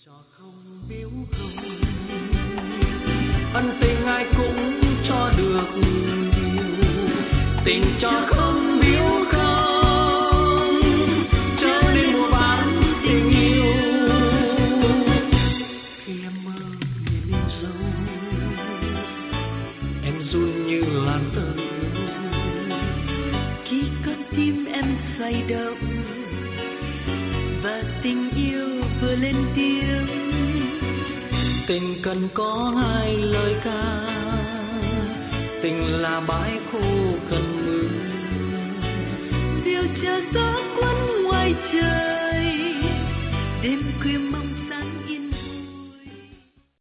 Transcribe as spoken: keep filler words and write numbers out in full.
cho không biếu không, ân tình ai cũng cho được nhiều, tình cho không biếu không, chớ nên mua bán tình yêu. Khi em mơ về lên dâu, em run như làn tơ, khi con tim em say động và tình yêu vừa lên tiếng. Tình cần có hai lời ca, tình là bãi khô cần mưa, điều chờ gió cuốn ngoài trời, đêm khuya mong